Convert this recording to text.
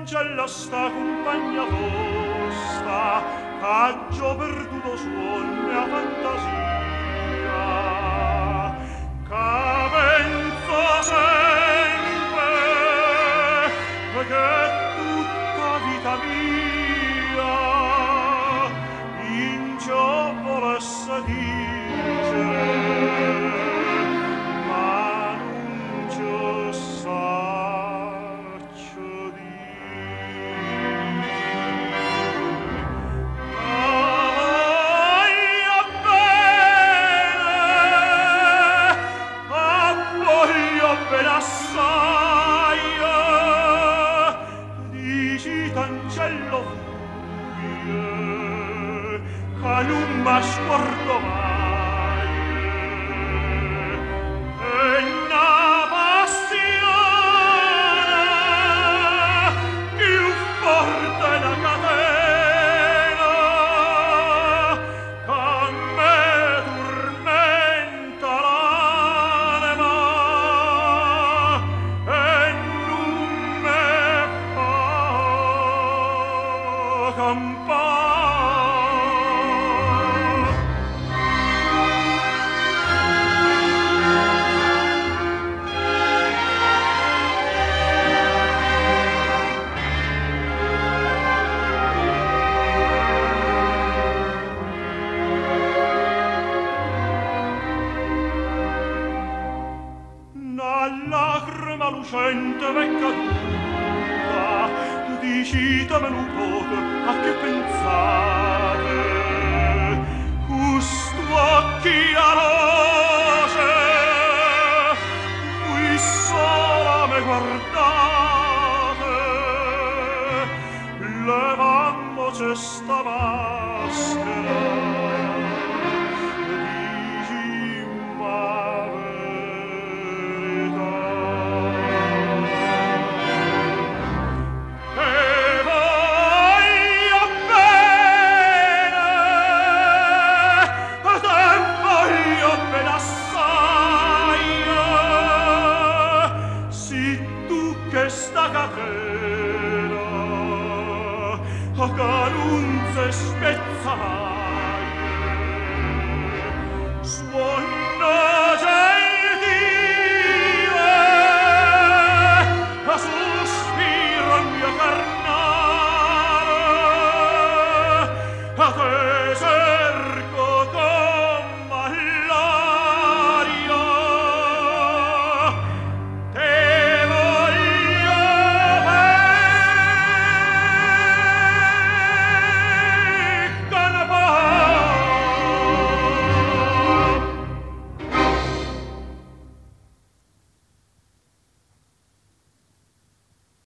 Angela sta compagna vostra, caggio perduto suon mia fantasia, cavenzo sempre, che tutta vita mia in ciò volesse dicere, ma non ciò saccio dire. Voglio bene assai, dici t'ancello fuglie, che non m'asguardo mai, e una passione più forte da catena, che a me tormenta l'anima e non me fa campare. Una lacrima lucente m'è caduta, dicitemelo un poco a che pensate. Custo occhi a roce, qui sola me guardate, levammoci sta maschera, sta catena a che non si spezza mai.